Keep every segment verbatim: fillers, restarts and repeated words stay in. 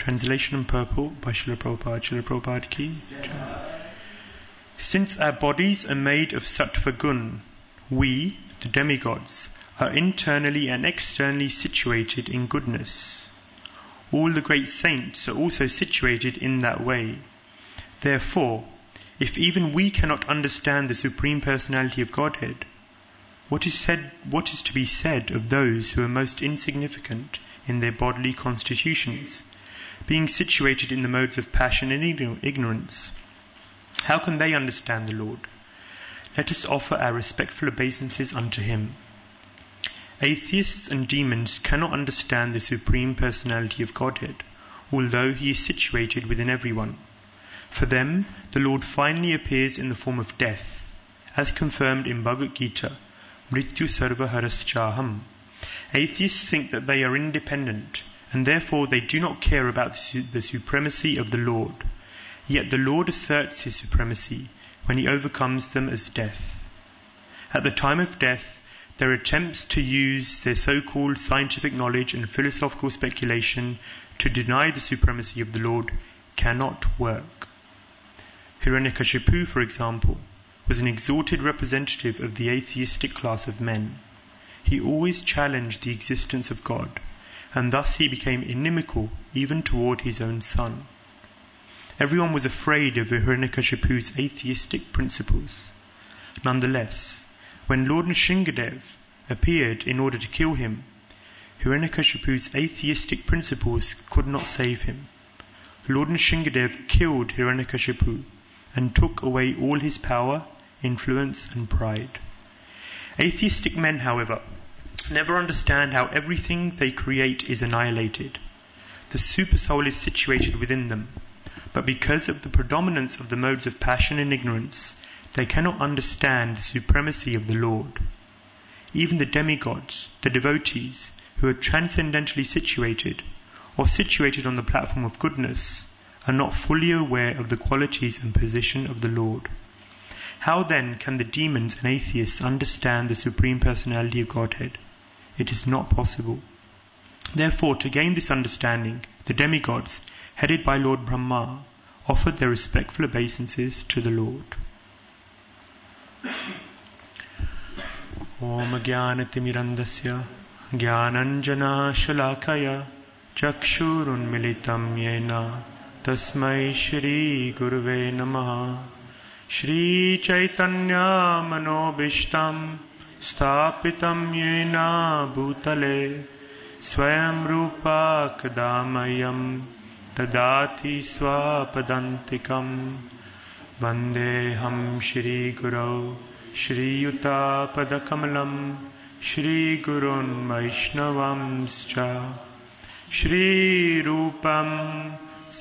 Translation and purport by Srila Prabhupada. Srila Prabhupada ki Jai. Since our bodies are made of sattva gun, we, the demigods, are internally and externally situated in goodness. All the great saints are also situated in that way. Therefore, if even we cannot understand the Supreme Personality of Godhead, what is said, what is to be said of those who are most insignificant in their bodily constitutions, being situated in the modes of passion and ignorance? How can they understand the Lord? Let us offer our respectful obeisances unto Him. Atheists and demons cannot understand the Supreme Personality of Godhead, although He is situated within everyone. For them, the Lord finally appears in the form of death, as confirmed in Bhagavad Gita, Mrityu sarva haraschaham. Atheists think that they are independent, and therefore they do not care about the supremacy of the Lord. Yet the Lord asserts His supremacy when He overcomes them as death. At the time of death, their attempts to use their so-called scientific knowledge and philosophical speculation to deny the supremacy of the Lord cannot work. Hiranyakashipu, for example, was an exalted representative of the atheistic class of men. He always challenged the existence of God, and thus he became inimical even toward his own son. Everyone was afraid of Hiranyakashipu's atheistic principles. Nonetheless, when Lord Nrsingadev appeared in order to kill him, Hiranyakashipu's atheistic principles could not save him. Lord Nrsingadev killed Hiranyakashipu and took away all his power, influence and pride. Atheistic men, however, never understand how everything they create is annihilated. The supersoul is situated within them, but because of the predominance of the modes of passion and ignorance, they cannot understand the supremacy of the Lord. Even the demigods, the devotees, who are transcendentally situated, or situated on the platform of goodness, are not fully aware of the qualities and position of the Lord. How then can the demons and atheists understand the Supreme Personality of Godhead? It is not possible. Therefore, to gain this understanding, the demigods, headed by Lord Brahma, offered their respectful obeisances to the Lord. Om Jnanatimirandasya Jnananjana Shalakaya Chakshurunmilitam Yena Tasmai Shri Guruve Namaha. Shri Chaitanya Manobishtam Stapitam Yena Bhutale Swayam Rupa Kadamayam Tadati Swapadantikam Vandeham Shri Guru Shri Yuta Padakamalam Shri Gurun Vaishnavamscha Shri Rupam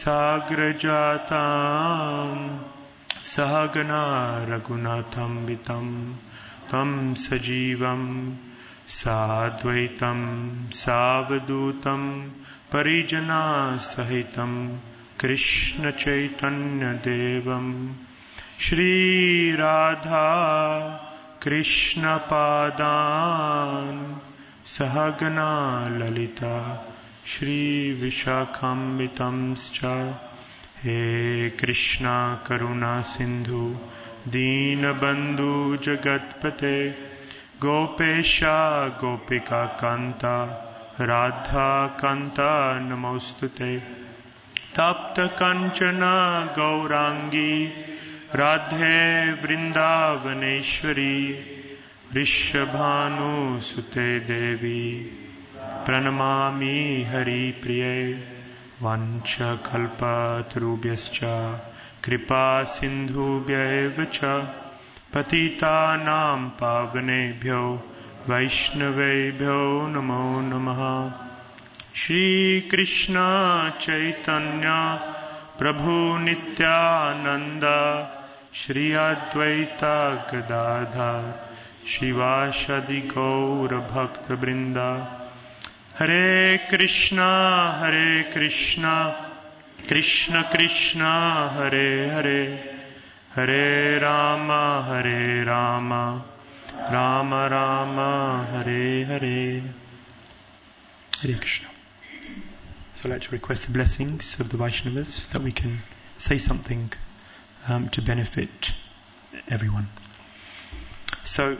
Sagrajatam Sahagana Raghunatham Vitam Tam Sajivam Sadvaitam Savadutam Parijana Sahitam Krishna Chaitanya Devam Shri Radha Krishna Padan Sahagana Lalita Shri Vishakhambitamscha. He Krishna Karuna Sindhu Deenabandhu Jagatpate Gopesha Gopika Kanta Radha Kanta Namostute Tapta Kanchana Gaurangi Radhe Vrindavaneshwari Rishabhanu Sute Devi Pranamami Hari Priye Vancha Kalpa Tarubhyascha Kripa Sindhubhya Evacha Patita Nam Pavanebhyo Vaishnavebhyo Namo Namaha. Shri Krishna Chaitanya Prabhu Nityananda Shri Advaita Gadadhar Shivashadi Gaura Bhakta Brinda. Hare Krishna Hare Krishna Krishna Krishna Hare Hare Hare Rama Hare Rama Rama Rama Hare Hare. Hare Krishna. So I'd like to request the blessings of the Vaishnavas that we can say something um, to benefit everyone. So,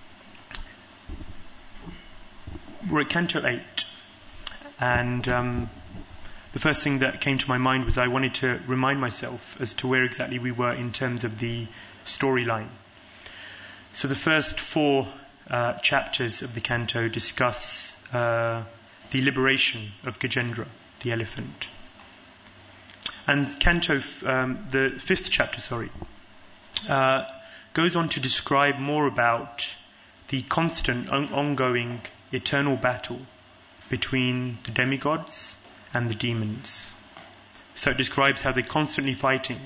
we're at Canto eight, and um, the first thing that came to my mind was I wanted to remind myself as to where exactly we were in terms of the storyline. So the first four uh, chapters of the canto discuss uh, the liberation of Gajendra, the elephant. And canto, um, the fifth chapter, sorry, uh, goes on to describe more about the constant, on- ongoing, eternal battle between the demigods and the demons. So it describes how they're constantly fighting.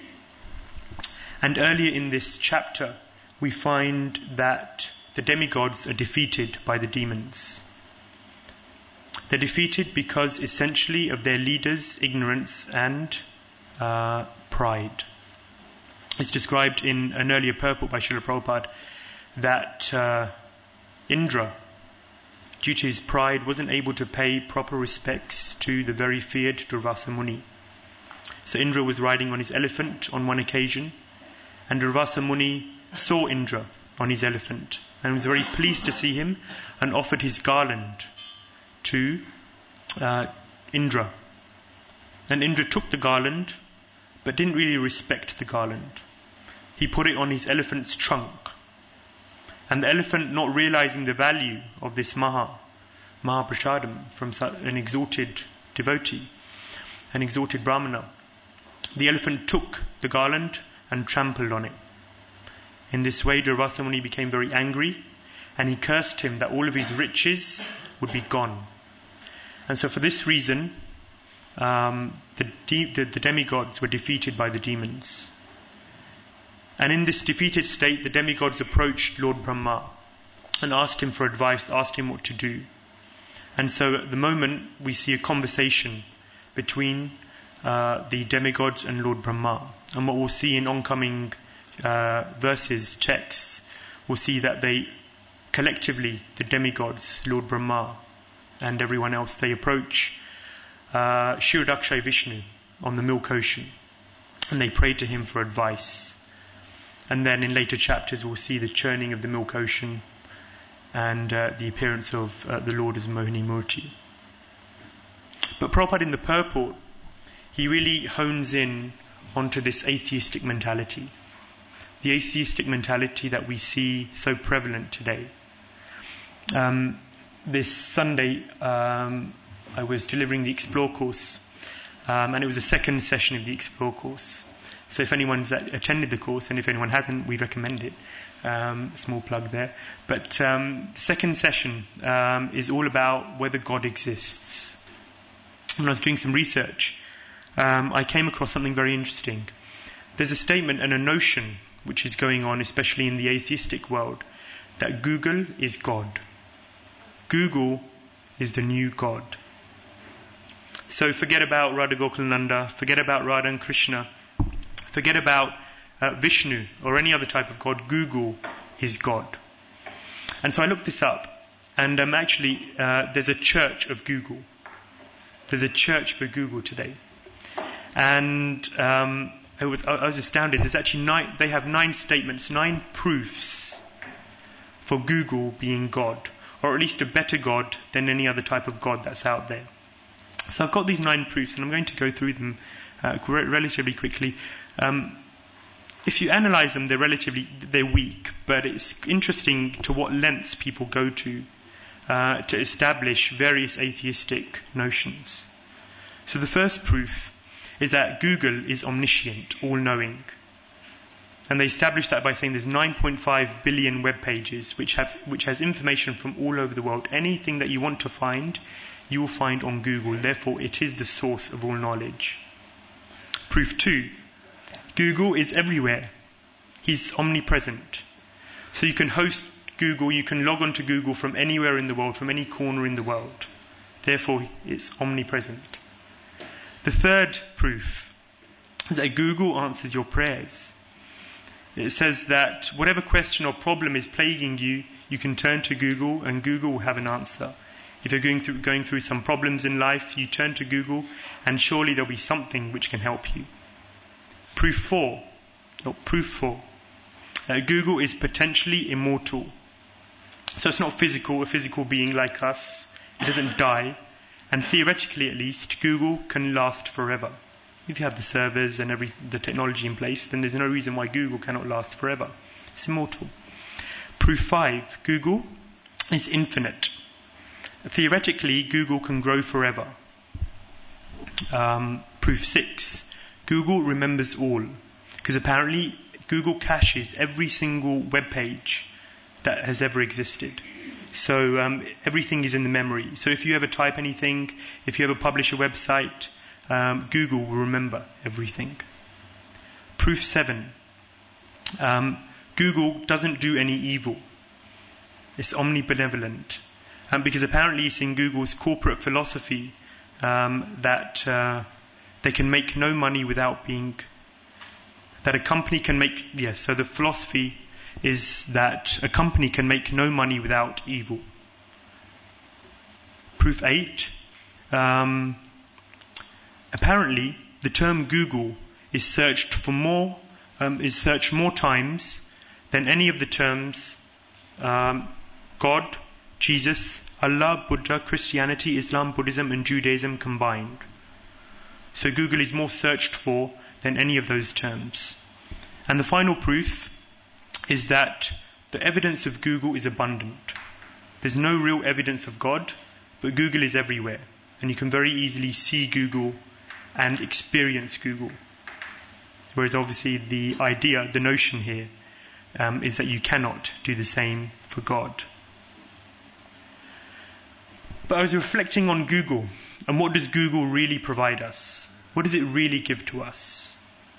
And earlier in this chapter, we find that the demigods are defeated by the demons. They're defeated because essentially of their leaders' ignorance and uh, pride. It's described in an earlier purport by Srila Prabhupada that uh, Indra, due to his pride, wasn't able to pay proper respects to the very feared Durvasa Muni. So Indra was riding on his elephant on one occasion, and Durvasa Muni saw Indra on his elephant and was very pleased to see him and offered his garland to uh, Indra. And Indra took the garland but didn't really respect the garland. He put it on his elephant's trunk. And the elephant, not realizing the value of this Maha, Mahaprasadam from an exalted devotee, an exalted Brahmana, the elephant took the garland and trampled on it. In this way, Durvasa Muni became very angry, and he cursed him that all of his riches would be gone. And so for this reason, um, the, de- the, the demigods were defeated by the demons. And in this defeated state, the demigods approached Lord Brahma and asked him for advice, asked him what to do. And so at the moment, we see a conversation between uh, the demigods and Lord Brahma. And what we'll see in oncoming uh, verses, texts, we'll see that they collectively, the demigods, Lord Brahma, and everyone else, they approach uh, Kshirodakshay Vishnu on the milk ocean, and they pray to him for advice. And then in later chapters we'll see the churning of the milk ocean and uh, the appearance of uh, the Lord as Mohini Murti. But Prabhupada in the purport, he really hones in onto this atheistic mentality. The atheistic mentality that we see so prevalent today. Um, this Sunday um, I was delivering the Explore course, um, and it was the second session of the Explore course. So if anyone's attended the course, and if anyone hasn't, we recommend it. Um, small plug there. But um, the second session um, is all about whether God exists. When I was doing some research, um, I came across something very interesting. There's a statement and a notion which is going on, especially in the atheistic world, that Google is God. Google is the new God. So forget about Radha Gokulananda, forget about Radha and Krishna, forget about uh, Vishnu or any other type of God. Google is God. And so I looked this up, and um, actually uh, there's a church of Google. There's a church for Google today. And um, I was I was astounded. There's actually nine, they have nine statements, nine proofs for Google being God, or at least a better God than any other type of God that's out there. So I've got these nine proofs, and I'm going to go through them uh, relatively quickly. Um, if you analyze them, they're relatively, they're weak, but it's interesting to what lengths people go to uh, to establish various atheistic notions. So the first proof is that Google is omniscient, all-knowing. And they established that by saying there's nine point five billion web pages which have which has information from all over the world. Anything that you want to find, you will find on Google. Therefore, it is the source of all knowledge. Proof two. Google is everywhere. He's omnipresent. So you can host Google, you can log on to Google from anywhere in the world, from any corner in the world. Therefore, it's omnipresent. The third proof is that Google answers your prayers. It says that whatever question or problem is plaguing you, you can turn to Google and Google will have an answer. If you're going through, going through some problems in life, you turn to Google, and surely there'll be something which can help you. Proof four. Oh, proof four. Uh, Google is potentially immortal. So it's not physical, a physical being like us. It doesn't die. And theoretically, at least, Google can last forever. If you have the servers and every the technology in place, then there's no reason why Google cannot last forever. It's immortal. Proof five. Google is infinite. Theoretically, Google can grow forever. Um, proof six. Google remembers all. Because apparently, Google caches every single web page that has ever existed. So um, everything is in the memory. So if you ever type anything, if you ever publish a website, um, Google will remember everything. Proof seven. Um, Google doesn't do any evil. It's omnibenevolent. Um, because apparently it's in Google's corporate philosophy um, that uh, they can make no money without being... That a company can make... Yes, so the philosophy is that a company can make no money without evil. Proof eight. Um, apparently, the term Google is searched for more, um, is searched more times than any of the terms um, God, Jesus, Allah, Buddha, Christianity, Islam, Buddhism, and Judaism combined. So Google is more searched for than any of those terms. And the final proof is that the evidence of Google is abundant. There's no real evidence of God, but Google is everywhere. And you can very easily see Google and experience Google. Whereas obviously the idea, the notion here, um, is that you cannot do the same for God. But I was reflecting on Google, and what does Google really provide us? What does it really give to us?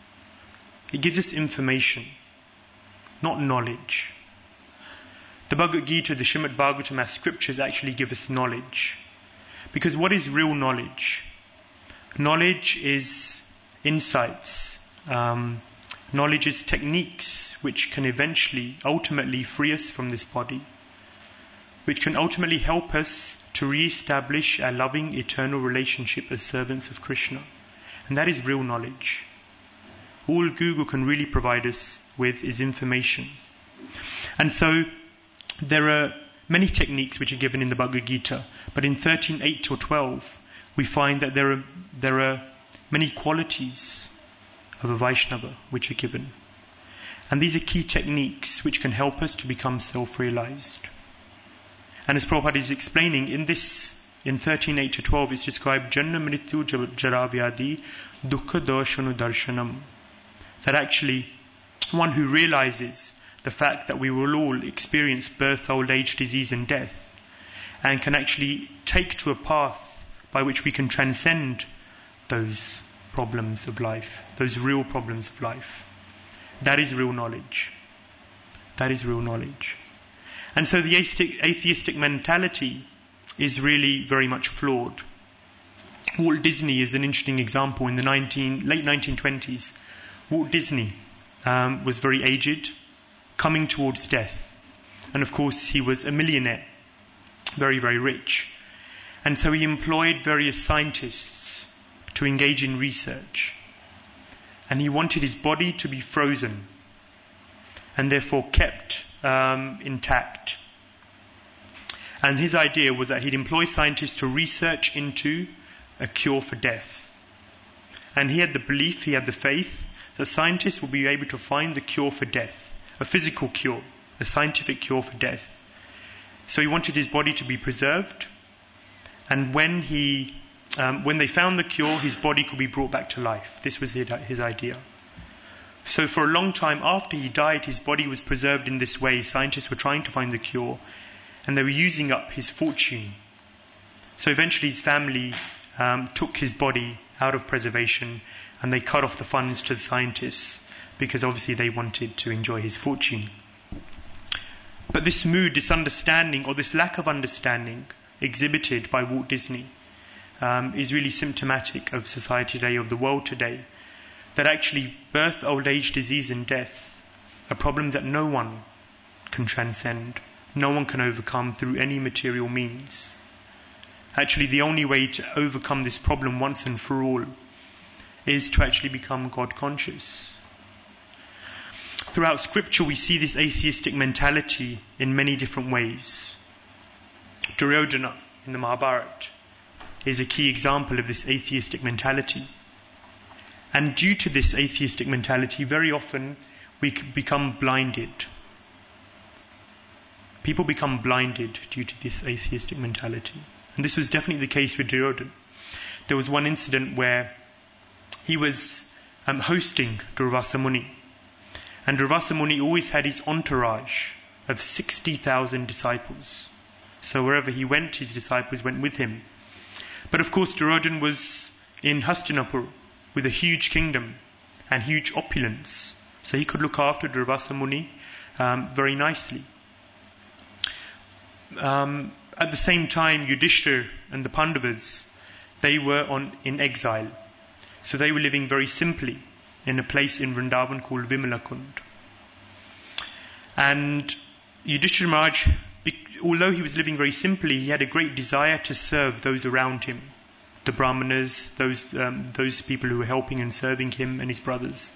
It gives us information, not knowledge. The Bhagavad Gita, the Srimad Bhagavatam as scriptures actually give us knowledge. Because what is real knowledge? Knowledge is insights. Um, knowledge is techniques which can eventually, ultimately free us from this body. Which can ultimately help us to re-establish a loving, eternal relationship as servants of Krishna. And that is real knowledge. All Google can really provide us with is information. And so, there are many techniques which are given in the Bhagavad Gita, but in thirteen eight or twelve, we find that there are, there are many qualities of a Vaishnava which are given. And these are key techniques which can help us to become self-realized. And as Prabhupada is explaining, in this, in thirteen eight to twelve, it's described Janna Mrityu Jara Vyadi Dukkha Darshanu Darshanam. That actually, one who realizes the fact that we will all experience birth, old age, disease and death, and can actually take to a path by which we can transcend those problems of life, those real problems of life. That is real knowledge. That is real knowledge. And so the atheistic, atheistic mentality is really very much flawed. Walt Disney is an interesting example. In the nineteen, late nineteen twenties, Walt Disney um, was very aged, coming towards death. And of course he was a millionaire, very, very rich. And so he employed various scientists to engage in research. And he wanted his body to be frozen and therefore kept um, intact. And his idea was that he'd employ scientists to research into a cure for death. And he had the belief, he had the faith, that scientists will be able to find the cure for death, a physical cure, a scientific cure for death. So he wanted his body to be preserved, and when he, um, when they found the cure, his body could be brought back to life. This was his, his idea. So for a long time after he died, his body was preserved in this way. Scientists were trying to find the cure, and they were using up his fortune. So eventually his family um, took his body out of preservation, and they cut off the funds to the scientists, because obviously they wanted to enjoy his fortune. But this mood, this understanding, or this lack of understanding exhibited by Walt Disney um, is really symptomatic of society today, of the world today. That actually birth, old age, disease and death are problems that no one can transcend, no one can overcome through any material means. actually the only way to overcome this problem once and for all is to actually become God conscious. Throughout scripture we see this atheistic mentality in many different ways. Duryodhana in the Mahabharata is a key example of this atheistic mentality. And due to this atheistic mentality, very often we become blinded. People become blinded due to this atheistic mentality. And this was definitely the case with Duryodhana. There was one incident where he was um, hosting Durvasa Muni. And Durvasa Muni always had his entourage of sixty thousand disciples. So wherever he went, his disciples went with him. But of course, Duryodhana was in Hastinapur with a huge kingdom and huge opulence. So he could look after Durvasa Muni um, very nicely. Um, at the same time, Yudhishthira and the Pandavas, they were on in exile. So they were living very simply in a place in Vrindavan called Vimalakund. And Yudhishthira Maharaj, although he was living very simply, he had a great desire to serve those around him, the Brahmanas, those um, those people who were helping and serving him and his brothers.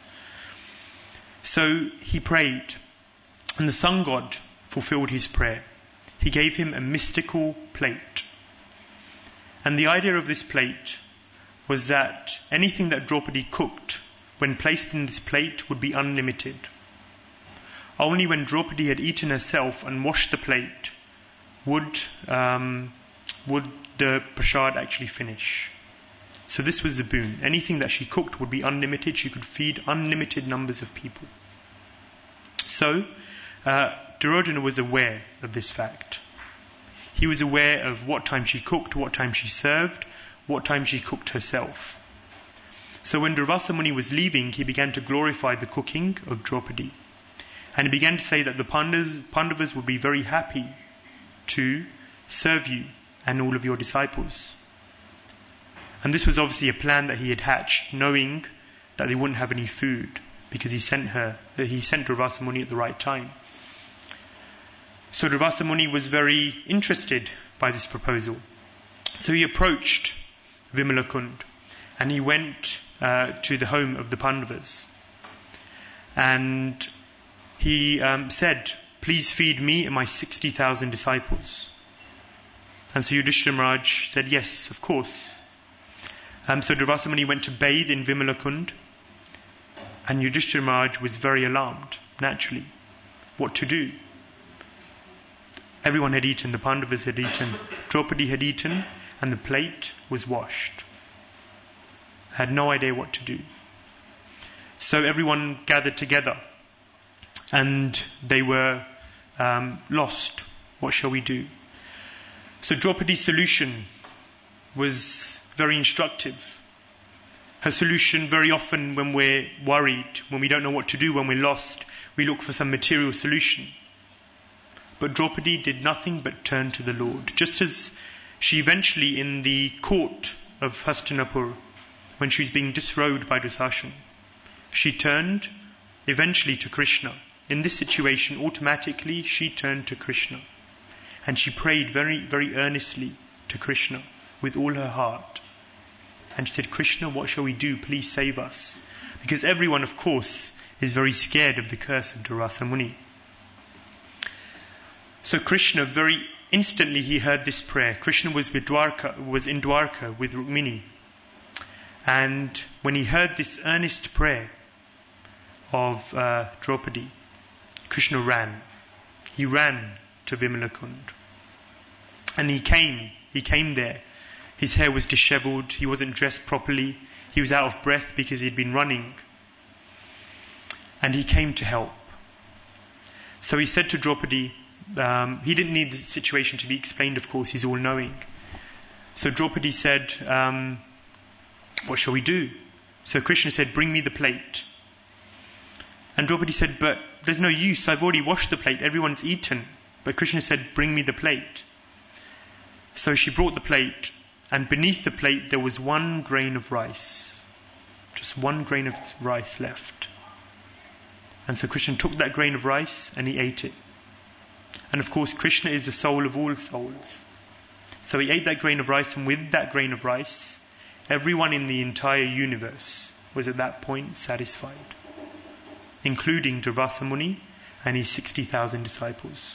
So he prayed, and the sun god fulfilled his prayer. He gave him a mystical plate. And the idea of this plate was that anything that Draupadi cooked, when placed in this plate, would be unlimited. Only when Draupadi had eaten herself and washed the plate would um, would the prasad actually finish. So this was the boon. Anything that she cooked would be unlimited. She could feed unlimited numbers of people. So uh, Duryodhana was aware of this fact. He was aware of what time she cooked, what time she served, what time she cooked herself. So when Durvasa Muni was leaving, he began to glorify the cooking of Draupadi. And he began to say that the Pandavas, Pandavas would be very happy to serve you and all of your disciples. And this was obviously a plan that he had hatched, knowing that they wouldn't have any food, because he sent her, he sent Durvasa Muni at the right time. So Durvasa Muni was very interested by this proposal. So he approached Vimalakund and he went uh, to the home of the Pandavas. And he um, said, "Please feed me and my sixty thousand disciples." And so Yudhishthira Maharaj said, "Yes, of course." Um, so Durvasa Muni went to bathe in Vimalakund, and Yudhishthira Maharaj was very alarmed, naturally. What to do? Everyone had eaten, the Pandavas had eaten, Draupadi had eaten, and the plate was washed. Had no idea what to do. So everyone gathered together, and they were um, lost. What shall we do? So Draupadi's solution was very instructive. Her solution, very often when we're worried, when we don't know what to do, when we're lost, we look for some material solution. But Draupadi did nothing but turn to the Lord. Just as she eventually, in the court of Hastinapur, when she was being disrobed by Dushasan, she turned eventually to Krishna. In this situation, automatically she turned to Krishna. And she prayed very, very earnestly to Krishna with all her heart. And she said, "Krishna, what shall we do? Please save us." Because everyone, of course, is very scared of the curse of Durvasa Muni. So Krishna, very instantly he heard this prayer. Krishna was with Dwarka, was in Dwarka with Rukmini. And when he heard this earnest prayer of uh, Draupadi, Krishna ran. He ran to Vimalakund. And he came, he came there. His hair was dishevelled, he wasn't dressed properly, he was out of breath because he'd been running. And he came to help. So he said to Draupadi, um, he didn't need the situation to be explained, of course, he's all-knowing. So Draupadi said, um, "What shall we do?" So Krishna said, "Bring me the plate." And Draupadi said, "But there's no use, I've already washed the plate, everyone's eaten." But Krishna said, "Bring me the plate." So she brought the plate, and beneath the plate there was one grain of rice. Just one grain of rice left. And so Krishna took that grain of rice and he ate it. And of course Krishna is the soul of all souls. So he ate that grain of rice, and with that grain of rice, everyone in the entire universe was at that point satisfied, including Durvasa Muni and his sixty thousand disciples.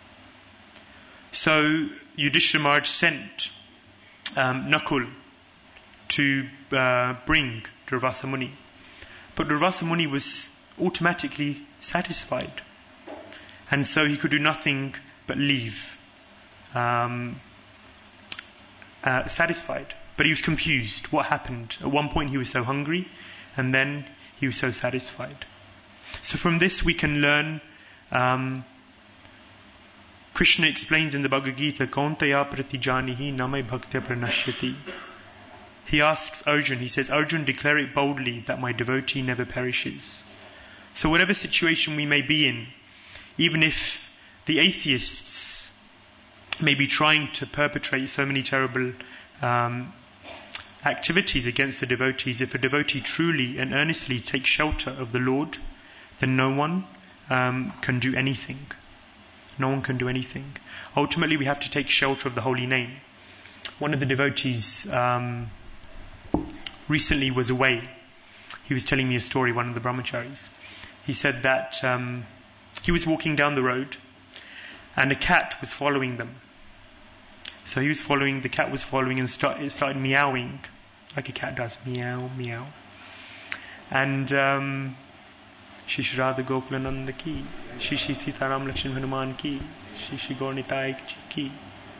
So Yudhishthira Maharaj sent um, Nakul to uh, bring Durvasa Muni. But Durvasa Muni was automatically satisfied. And so he could do nothing but leave um, uh, satisfied. But he was confused. What happened? At one point he was so hungry, and then he was so satisfied. So from this we can learn, um, Krishna explains in the Bhagavad Gita, Kauntaya pratijanihi namai bhaktya pranashyati. He asks Arjun, he says, Arjun, declare it boldly that my devotee never perishes. So whatever situation we may be in, even if the atheists may be trying to perpetrate so many terrible um, activities against the devotees, if a devotee truly and earnestly takes shelter of the Lord, then no one um, can do anything. No one can do anything. Ultimately, we have to take shelter of the holy name. One of the devotees um, recently was away. He was telling me a story, one of the brahmacharis. He said that um, he was walking down the road and a cat was following them. So he was following, the cat was following, and start, it started meowing like a cat does. Meow, meow. And um, Shri Radha Gokulananda ki, Shri Shri Sitaram Lakshman Hanuman ki, Shri Shri Gaur Nitai ki.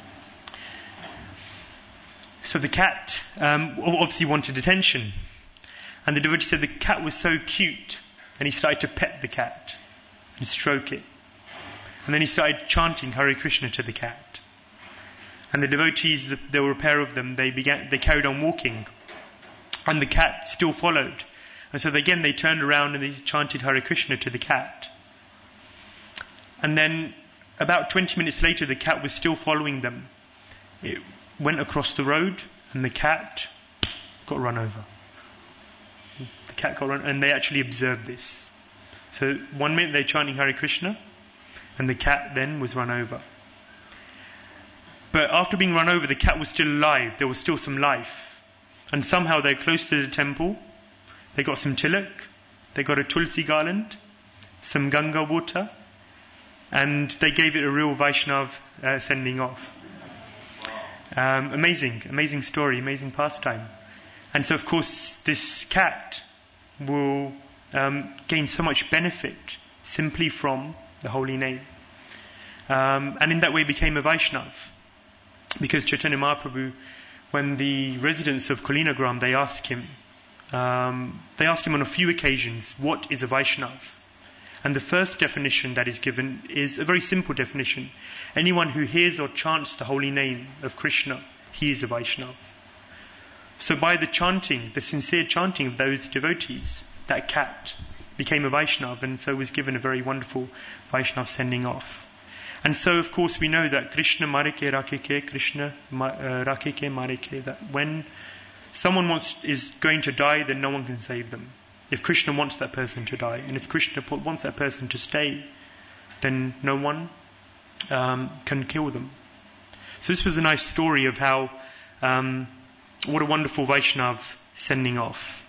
So the cat um, obviously wanted attention. And the devotee said the cat was so cute, and he started to pet the cat and stroke it. And then he started chanting Hare Krishna to the cat. And the devotees, there were a pair of them, they began, they carried on walking. And the cat still followed. And so again they turned around and they chanted Hare Krishna to the cat. And then about twenty minutes later the cat was still following them. It went across the road and the cat got run over. The cat got run, and they actually observed this. So one minute they're chanting Hare Krishna and the cat then was run over. But after being run over, the cat was still alive. There was still some life. And somehow they're close to the temple. They got some tilak. They got a tulsi garland. Some Ganga water. And they gave it a real Vaishnav uh, sending off. Um, amazing. Amazing story. Amazing pastime. And so of course this cat will um, gain so much benefit simply from the holy name. Um, and in that way became a Vaishnav. Because Chaitanya Mahaprabhu, when the residents of Kulinagram, they asked him, um, they asked him on a few occasions, what is a Vaishnav? And the first definition that is given is a very simple definition. Anyone who hears or chants the holy name of Krishna, he is a Vaishnav. So by the chanting, the sincere chanting of those devotees, that cat became a Vaishnav, and so was given a very wonderful Vaishnav sending off. And so, of course, we know that Krishna marike rakeke, Krishna uh, rakeke marike, that when someone wants is going to die, then no one can save them. If Krishna wants that person to die, and if Krishna wants that person to stay, then no one um, can kill them. So this was a nice story of how, um, what a wonderful Vaishnav sending off.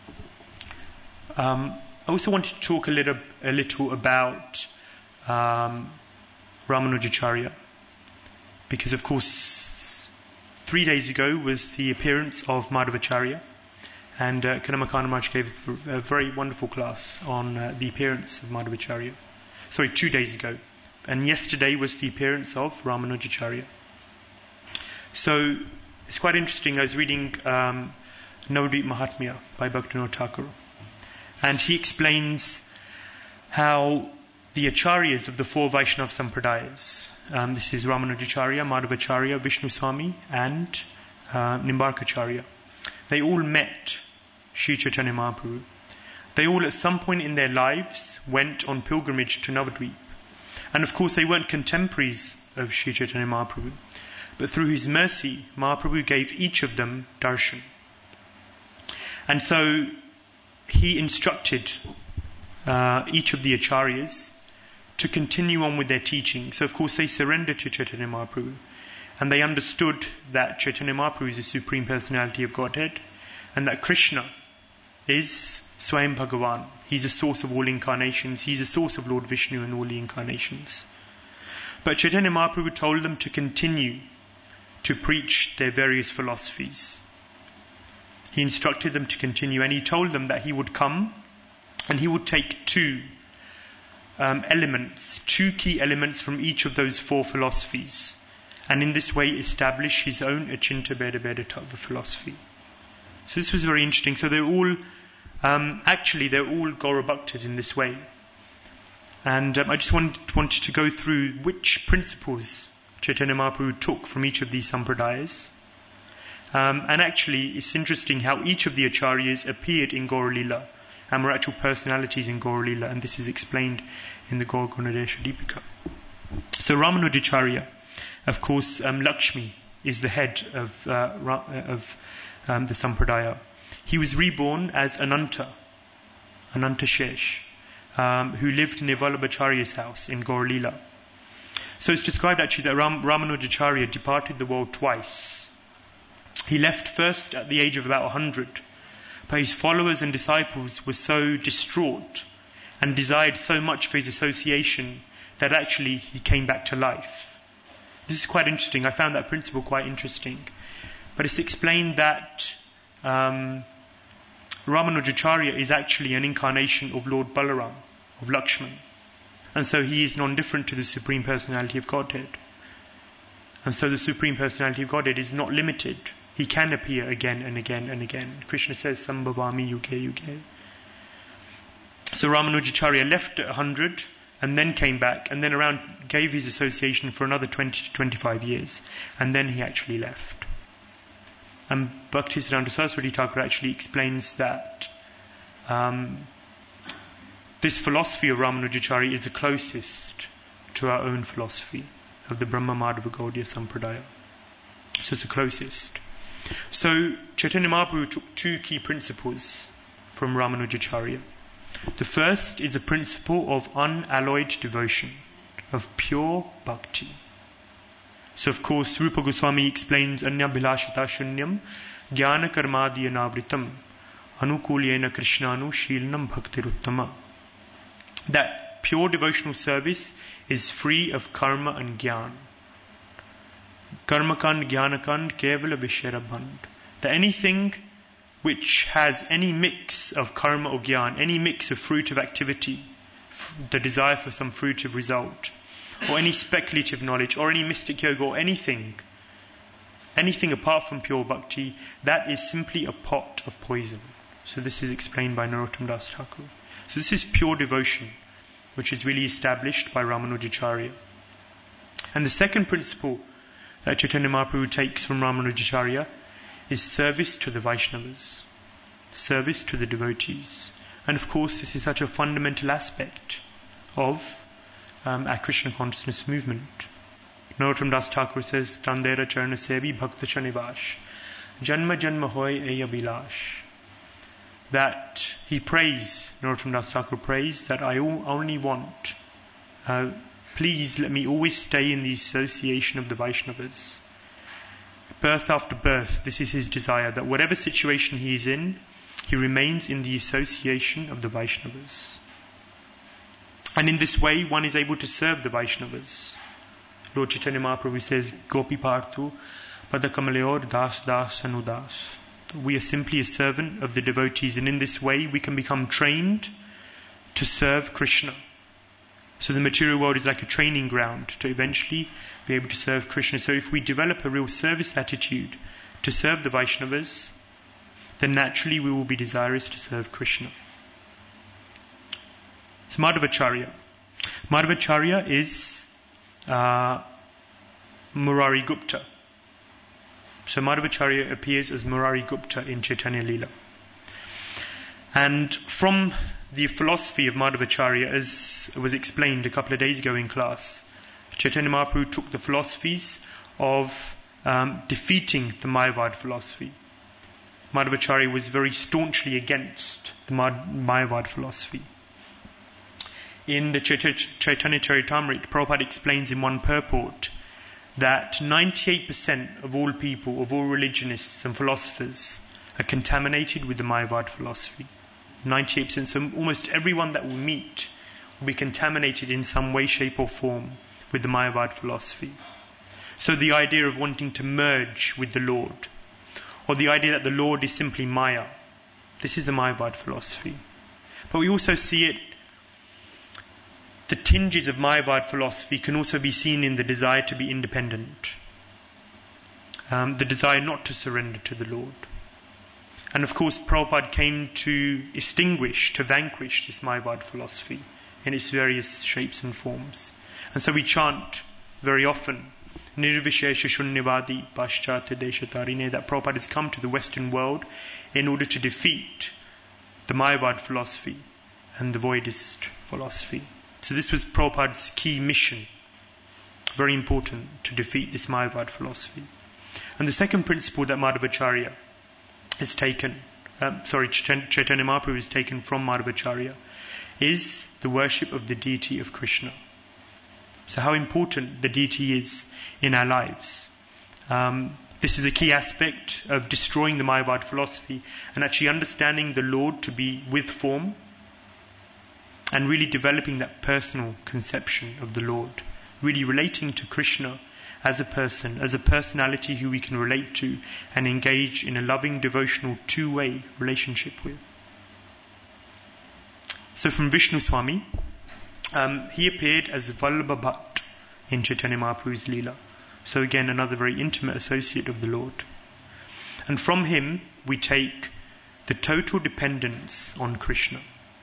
Um, I also wanted to talk a little, a little about um, Ramanujacharya, because of course three days ago was the appearance of Madhavacharya, and uh, Kadamba Maharaj gave a very wonderful class on uh, the appearance of Madhavacharya. Sorry, two days ago. And yesterday was the appearance of Ramanujacharya. So it's quite interesting. I was reading um, Navadvip Mahatmya by Bhaktivinoda Thakur, and he explains how the acharyas of the four Vaishnava Sampradayas, um, this is Ramanujacharya, Madhavacharya, Vishnu Swami, and uh, Nimbarkacharya, they all met Sri Chaitanya Mahaprabhu. They all at some point in their lives went on pilgrimage to Navadvip. And of course they weren't contemporaries of Sri Chaitanya Mahaprabhu, but through his mercy, Mahaprabhu gave each of them darshan. And so he instructed uh, each of the acharyas to continue on with their teaching. So of course they surrendered to Chaitanya Mahaprabhu. And they understood that Chaitanya Mahaprabhu is the Supreme Personality of Godhead, and that Krishna is Swayam Bhagavan. He's the source of all incarnations. He's the source of Lord Vishnu and all the incarnations. But Chaitanya Mahaprabhu told them to continue to preach their various philosophies. He instructed them to continue, and he told them that he would come and he would take two um, elements, two key elements from each of those four philosophies, and in this way establish his own Achinta Bheda Bheda type of philosophy. So this was very interesting. So they're all, um, actually they're all Gaura Bhaktas in this way. And um, I just wanted, wanted to go through which principles Chaitanya Mahaprabhu took from each of these sampradayas. Um, and actually, it's interesting how each of the acharyas appeared in Gaura Lila and were actual personalities in Gaura Lila, and this is explained in the Gaur Gunadesha Deepika. So Ramanujacharya, of course, um, Lakshmi is the head of, uh, Ra- of um, the sampradaya. He was reborn as Ananta, Ananta Shesh, um, who lived in Vallabhacharya's house in Gaur Lila. So it's described actually that Ram- Ramanujacharya departed the world twice. He left first at the age of about one hundred, but his followers and disciples were so distraught and desired so much for his association that actually he came back to life. This is quite interesting. I found that principle quite interesting. But it's explained that um, Ramanujacharya is actually an incarnation of Lord Balaram, of Lakshman. And so he is non-different to the Supreme Personality of Godhead. And so the Supreme Personality of Godhead is not limited. He can appear again and again and again. Krishna says, Sambhavami yuge yuge. So Ramanujacharya left at one hundred and then came back and then around gave his association for another twenty to twenty-five years. And then he actually left. And Bhaktisiddhanta Saraswati Thakur actually explains that um, this philosophy of Ramanujacharya is the closest to our own philosophy of the Brahma Madhava Gaudiya Sampradaya. So it's the closest. So Chaitanya Mahaprabhu took two key principles from Ramanujacharya. The first is a principle of unalloyed devotion, of pure bhakti. So of course Rupa Goswami explains Anya Bhilashita Shunyam Jnana Karmadya Navritam Anukulyena Krishnanu Shilnam Bhaktiruttama. That pure devotional service is free of karma and jnana. Karmakand, Jnanakand, Kevala Visharaband. That anything which has any mix of karma or jnana, any mix of fruit of activity, the desire for some fruit of result, or any speculative knowledge, or any mystic yoga, or anything, anything apart from pure bhakti, that is simply a pot of poison. So this is explained by Narottam Das Thakur. So this is pure devotion, which is really established by Ramanujacharya. And the second principle that Chaitanya Mahaprabhu takes from Ramanujacharya is service to the Vaishnavas, service to the devotees. And of course this is such a fundamental aspect of um, our Krishna consciousness movement. Narottam Das Thakur says, Tandera Charana Sevi Bhakta Chanivash Janma Janma Hoy Eya Bilash. That he prays, Narottam Das Thakur prays, that I only want, uh, please let me always stay in the association of the Vaishnavas. Birth after birth, this is his desire, that whatever situation he is in, he remains in the association of the Vaishnavas. And in this way, one is able to serve the Vaishnavas. Lord Chaitanya Mahaprabhu says, Gopi Parthu Padakamalayur Das Das Anudas. We are simply a servant of the devotees, and in this way we can become trained to serve Krishna. So the material world is like a training ground to eventually be able to serve Krishna. So if we develop a real service attitude to serve the Vaishnavas, then naturally we will be desirous to serve Krishna. So Madhavacharya. Madhavacharya is uh, Murari Gupta. So Madhavacharya appears as Murari Gupta in Chaitanya Leela. And from the philosophy of Madhavacharya, as was explained a couple of days ago in class, Chaitanya Mahaprabhu took the philosophies of um, defeating the Mayavad philosophy. Madhavacharya was very staunchly against the Mayavad philosophy. In the Chaitanya Charitamrita, Prabhupada explains in one purport that ninety-eight percent of all people, of all religionists and philosophers, are contaminated with the Mayavad philosophy. ninety-eight percent. So almost everyone that we meet will be contaminated in some way, shape or form with the Mayavad philosophy. So the idea of wanting to merge with the Lord, or the idea that the Lord is simply Maya, this is the Mayavad philosophy. But we also see it, the tinges of Mayavad philosophy can also be seen in the desire to be independent, um, the desire not to surrender to the Lord. And of course, Prabhupada came to extinguish, to vanquish this Mayavad philosophy in its various shapes and forms. And so we chant very often, Nirvishesha Shunyavadi Paschatya Deshatarine, that Prabhupada has come to the Western world in order to defeat the Mayavad philosophy and the Voidist philosophy. So this was Prabhupada's key mission, very important, to defeat this Mayavad philosophy. And the second principle that Madhvacharya is taken, um, sorry, Chaitanya Mahaprabhu is taken from Madhvacharya, is the worship of the deity of Krishna. So how important the deity is in our lives. Um, this is a key aspect of destroying the Mayavad philosophy and actually understanding the Lord to be with form and really developing that personal conception of the Lord, really relating to Krishna as a person, as a personality who we can relate to and engage in a loving, devotional, two-way relationship with. So from Vishnu Swami, um, he appeared as Vallabha Bhatt in Chaitanya Mahaprabhu's Leela. So again, another very intimate associate of the Lord. And from him, we take the total dependence on Krishna.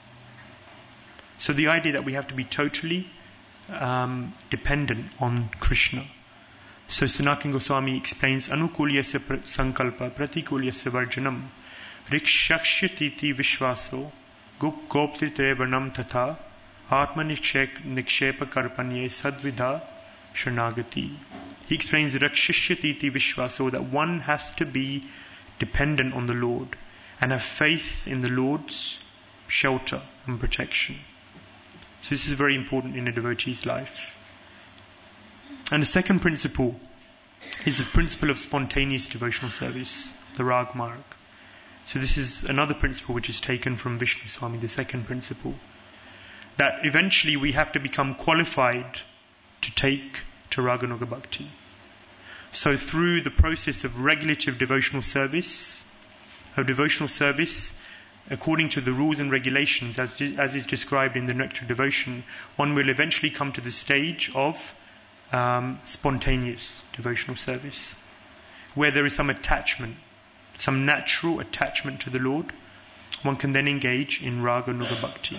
So the idea that we have to be totally um, dependent on Krishna. So Sanatana Goswami explains, Anukulyasya sankalpa pratikulyasya varjanam rikshakshyatiti vishvaso gup goptrite varnam tatha atma nikshepa karpanye sadvidha sharnagati. He explains rakshishyatiti vishvaso, that one has to be dependent on the Lord and have faith in the Lord's shelter and protection. So this is very important in a devotee's life. And the second principle is the principle of spontaneous devotional service, the Rag Marg. So this is another principle which is taken from Vishnu Swami, the second principle. That eventually we have to become qualified to take to Raganuga Bhakti. So through the process of regulative devotional service, of devotional service, according to the rules and regulations as, as is described in the Nectar Devotion, one will eventually come to the stage of um, spontaneous devotional service, where there is some attachment, some natural attachment to the Lord. One can then engage in Raga Nuga Bhakti.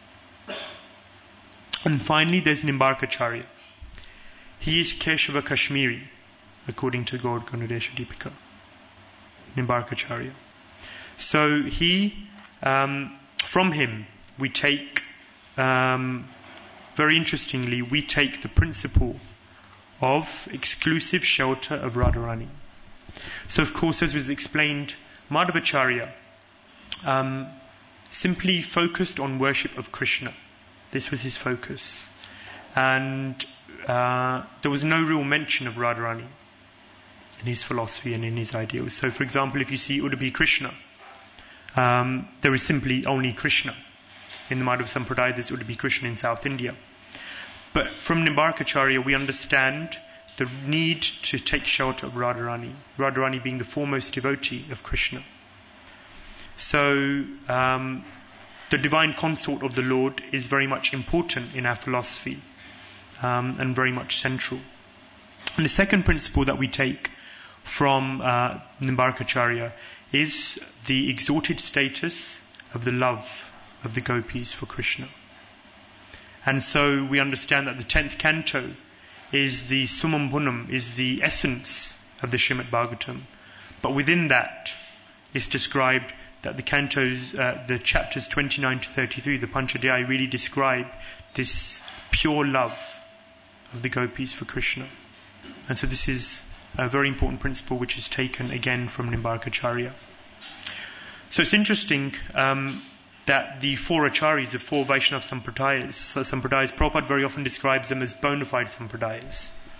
And finally, there's Nimbarkacharya. He is Keshava Kashmiri, according to Gaur Ganodesha Deepika. Nimbarkacharya. So he, um, from him, we take, um, very interestingly, we take the principle of exclusive shelter of Radharani. So of course, as was explained, Madhvacharya um, simply focused on worship of Krishna. This was his focus. And uh, there was no real mention of Radharani in his philosophy and in his ideals. So for example, if you see Udupi Krishna, um, there is simply only Krishna. In the Madhava Sampradaya, there's Udupi Krishna in South India. But from Nimbarkacharya, we understand the need to take shelter of Radharani, Radharani being the foremost devotee of Krishna. So, um, the divine consort of the Lord is very much important in our philosophy, um, and very much central. And the second principle that we take from uh, Nimbarkacharya is the exalted status of the love of the gopis for Krishna. And so we understand that the tenth canto is the Summam Bunam, is the essence of the Srimad Bhagavatam. But within that is described that the cantos, uh, the chapters twenty-nine to thirty-three, the Panchadhyaya, really describe this pure love of the gopis for Krishna. And so this is a very important principle which is taken again from Nimbarkacharya. So it's interesting um, that the four acharyas, the four Vaishnava Sampradayas, uh, Sampradayas, Prabhupada very often describes them as bona fide Sampradayas.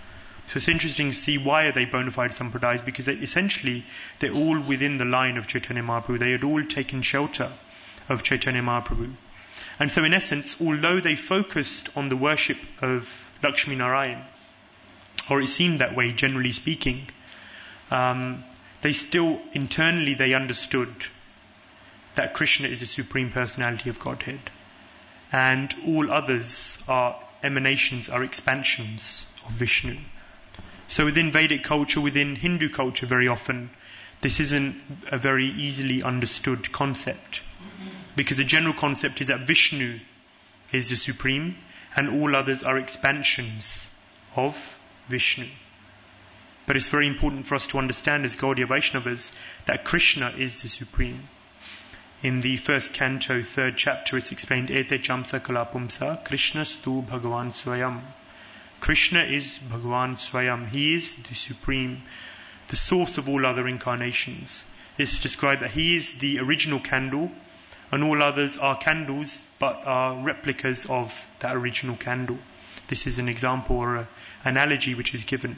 So it's interesting to see why are they bona fide sampradayas, because they, essentially they're all within the line of Chaitanya Mahaprabhu. They had all taken shelter of Chaitanya Mahaprabhu. And so in essence, although they focused on the worship of Lakshmi Narayan, or it seemed that way generally speaking, um, they still internally they understood that Krishna is the Supreme Personality of Godhead, and all others are emanations, are expansions of Vishnu. So within Vedic culture, within Hindu culture very often, this isn't a very easily understood concept, because the general concept is that Vishnu is the Supreme and all others are expansions of Vishnu. But it's very important for us to understand as Gaudiya Vaishnavas that Krishna is the Supreme. In the first canto, third chapter, it's explained, Ete chamsa kalapumsa, Krishna stu Bhagavan Swayam. Krishna is Bhagavan Swayam. He is the Supreme, the source of all other incarnations. It's described that He is the original candle, and all others are candles, but are replicas of that original candle. This is an example or an analogy which is given.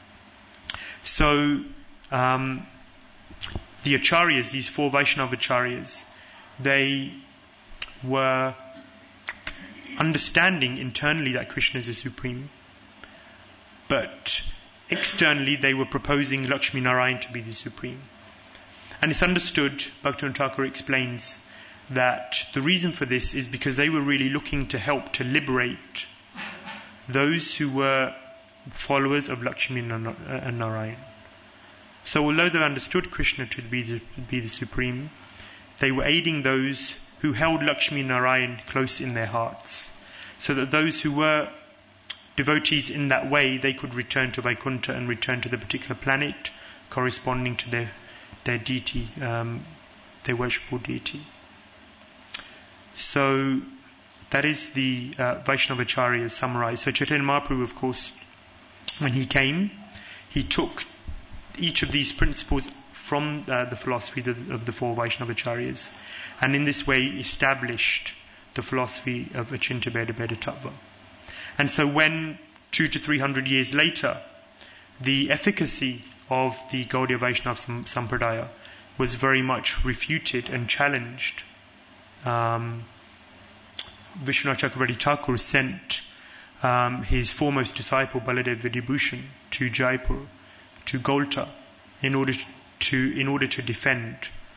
So, um, the Acharyas, these four Vaishnava Acharyas, they were understanding internally that Krishna is the Supreme, but externally they were proposing Lakshmi Narayan to be the Supreme. And it's understood, Bhaktivinoda Thakur explains, that the reason for this is because they were really looking to help to liberate those who were followers of Lakshmi and Narayan. So although they understood Krishna to be the, to be the Supreme, they were aiding those who held Lakshmi Narayan close in their hearts, so that those who were devotees in that way, they could return to Vaikuntha and return to the particular planet corresponding to their their deity, um, their worshipful deity. So that is the uh, Vaishnavacharya summarized. So Chaitanya Mahaprabhu, of course, when he came, he took each of these principles from uh, the philosophy of, of the four Vaishnavacharyas, and in this way established the philosophy of Achintya Bheda Bheda Tattva. And so when two to three hundred years later, the efficacy of the Gaudiya Vaishnava Sampradaya was very much refuted and challenged, um, Vishwanath Chakravarti Thakur sent um, his foremost disciple Baladev Vidyabhushan to Jaipur, to Golta, in order to in order to defend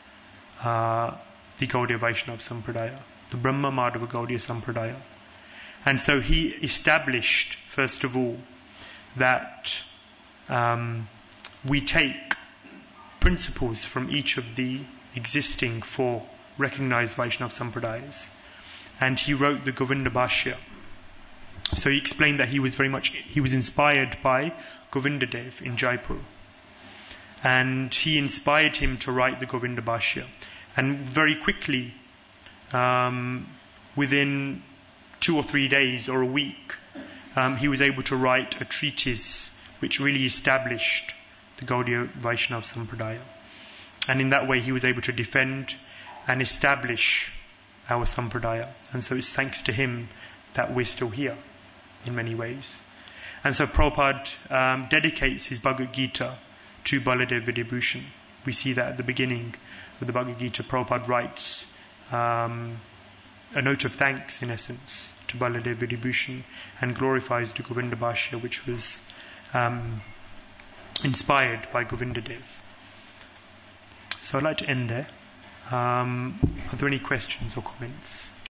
uh, the Gaudiya Vaishnava Sampradaya, the Brahma Madhava Gaudiya Sampradaya. And so he established, first of all, that um, we take principles from each of the existing four recognized Vaishnava Sampradayas. And he wrote the Govinda Bhashya. So he explained that he was very much, he was inspired by Govindadev in Jaipur. And he inspired him to write the Govinda Bhashya. And very quickly, um, within two or three days or a week, um, he was able to write a treatise which really established the Gaudiya Vaishnava Sampradaya. And in that way he was able to defend and establish our Sampradaya. And so it's thanks to him that we're still here in many ways. And so Prabhupada um, dedicates his Bhagavad Gita to Baladev Vidyabhushan. We see that at the beginning of the Bhagavad Gita, Prabhupada writes um, a note of thanks, in essence, to Baladev Vidyabhushan, and glorifies the Govinda Bhashya, which was um, inspired by Govindadev. So I'd like to end there. Um, are there any questions or comments?